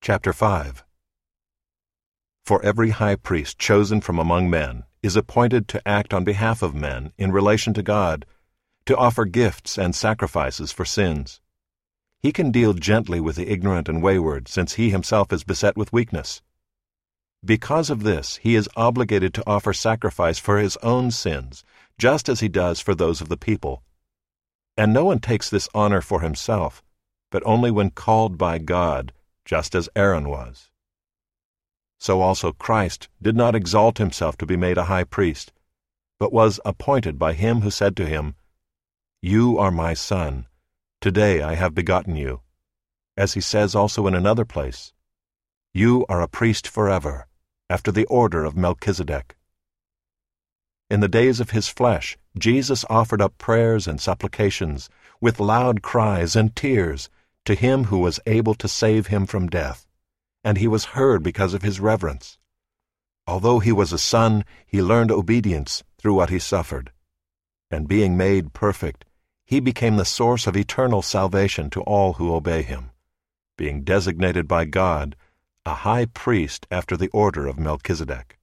Chapter 5. For every high priest chosen from among men is appointed to act on behalf of men in relation to God, to offer gifts and sacrifices for sins. He can deal gently with the ignorant and wayward, since he himself is beset with weakness. Because of this, he is obligated to offer sacrifice for his own sins, just as he does for those of the people. And no one takes this honor for himself, but only when called by God, just as Aaron was. So also Christ did not exalt himself to be made a high priest, but was appointed by him who said to him, "You are my Son, today I have begotten you," as he says also in another place, "You are a priest forever, after the order of Melchizedek." In the days of his flesh, Jesus offered up prayers and supplications, with loud cries and tears, to him who was able to save him from death, and he was heard because of his reverence. Although he was a son, he learned obedience through what he suffered. And being made perfect, he became the source of eternal salvation to all who obey him, being designated by God a high priest after the order of Melchizedek.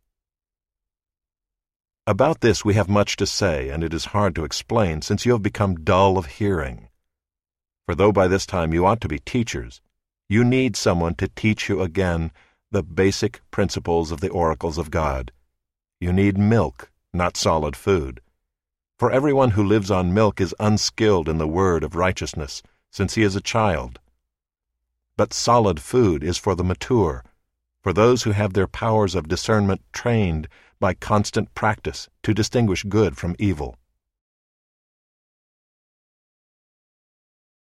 About this we have much to say, and it is hard to explain, since you have become dull of hearing. For though by this time you ought to be teachers, you need someone to teach you again the basic principles of the oracles of God. You need milk, not solid food. For everyone who lives on milk is unskilled in the word of righteousness, since he is a child. But solid food is for the mature, for those who have their powers of discernment trained by constant practice to distinguish good from evil.